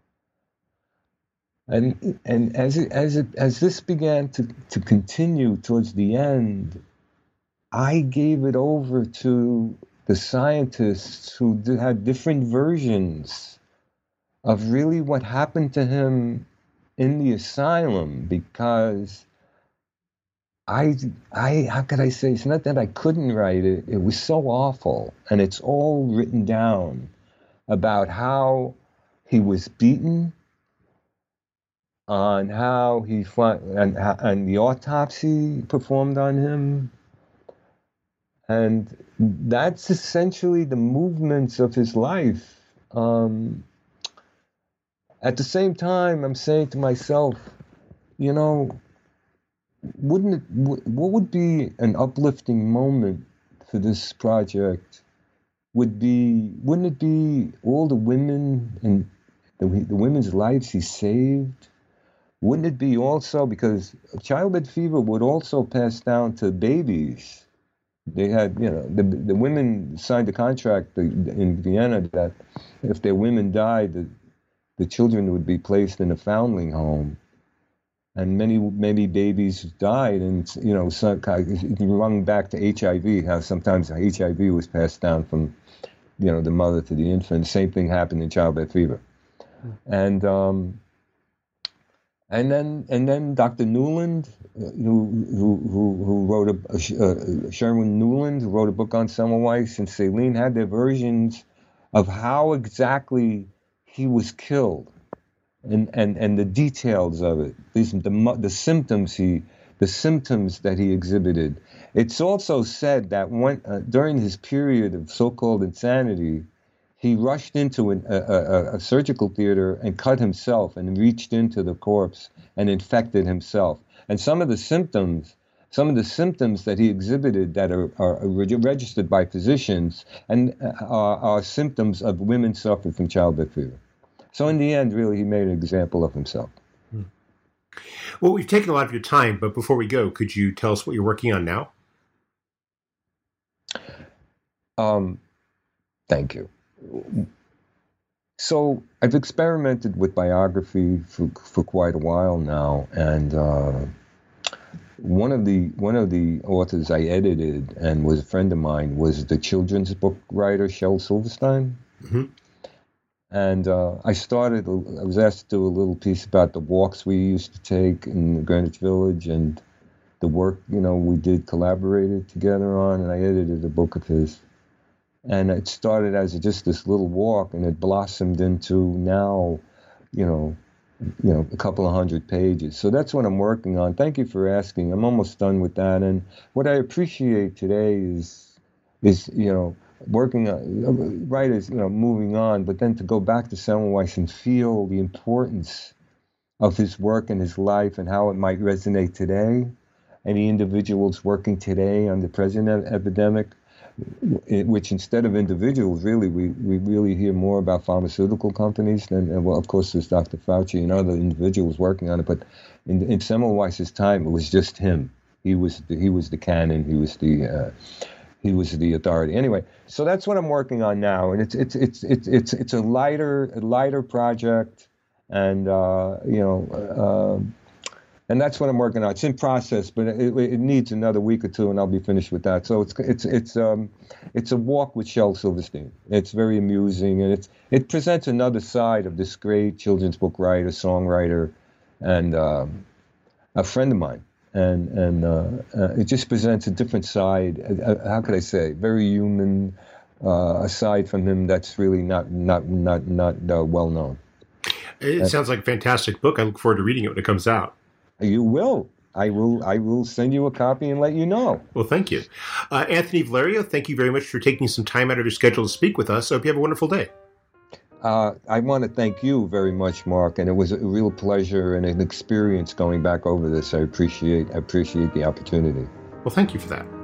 and and as it, as it, as this began to to continue towards the end, I gave it over to the scientists who had different versions of really what happened to him in the asylum because I, I, how could I say? It's not that I couldn't write it. It was so awful, and it's all written down about how he was beaten, on how he and and the autopsy performed on him, and that's essentially the movements of his life. Um, at the same time, I'm saying to myself, you know, wouldn't it? What would be an uplifting moment for this project? Would be wouldn't it be all the women and the, the women's lives he saved? Wouldn't it be also, because childbed fever would also pass down to babies. They had, you know, the the women signed a contract in Vienna that if their women died, the the children would be placed in a foundling home. And many, many babies died, and, you know, some, rung back to H I V, how sometimes H I V was passed down from, you know, the mother to the infant. Same thing happened in childbed fever. And um, and then and then Doctor Newland, who who who, who wrote a, uh, Sherwin Newland, who wrote a book on Semmelweis, and Celine had their versions of how exactly he was killed. And, and and the details of it, these the the symptoms he the symptoms that he exhibited. It's also said that when uh, during his period of so-called insanity, he rushed into an, a, a, a surgical theater and cut himself and reached into the corpse and infected himself. And some of the symptoms, some of the symptoms that he exhibited that are, are registered by physicians and are, are symptoms of women suffering from childbed fever. So in the end, really, he made an example of himself. Well, we've taken a lot of your time, but before we go, could you tell us what you're working on now? Um, thank you. So I've experimented with biography for, for quite a while now, and uh, one of the one of the authors I edited and was a friend of mine was the children's book writer Shel Silverstein. Mm-hmm. And uh, I started, I was asked to do a little piece about the walks we used to take in Greenwich Village and the work, you know, we did collaborated together on, and I edited a book of his. And it started as just this little walk, and it blossomed into now, you know, you know, a couple of hundred pages. So that's what I'm working on. Thank you for asking. I'm almost done with that. And what I appreciate today is, is you know, working on, writers, you know, moving on, but then to go back to Semmelweis and feel the importance of his work and his life and how it might resonate today, any individuals working today on the present epidemic, which instead of individuals, really, we, we really hear more about pharmaceutical companies than, well, of course, there's Doctor Fauci and other individuals working on it, but in, in Semmelweis's time, it was just him. He was the, he was the canon. He was the uh, He was the authority. Anyway, so that's what I'm working on now, and it's it's it's it's it's it's a lighter a lighter project, and uh, you know, uh, and that's what I'm working on. It's in process, but it, it needs another week or two, and I'll be finished with that. So it's it's it's um it's a walk with Shel Silverstein. It's very amusing, and it's it presents another side of this great children's book writer, songwriter, and um, a friend of mine. And and uh, uh, it just presents a different side. Uh, how could I say? Very human, uh, aside from him. That's really not not not not uh, well known. It uh, sounds like a fantastic book. I look forward to reading it when it comes out. You will. I will. I will send you a copy and let you know. Well, thank you, uh, Anthony Valerio. Thank you very much for taking some time out of your schedule to speak with us. I hope you have a wonderful day. Uh, I want to thank you very much, Mark, and it was a real pleasure and an experience going back over this. I appreciate I appreciate the opportunity. Well, thank you for that.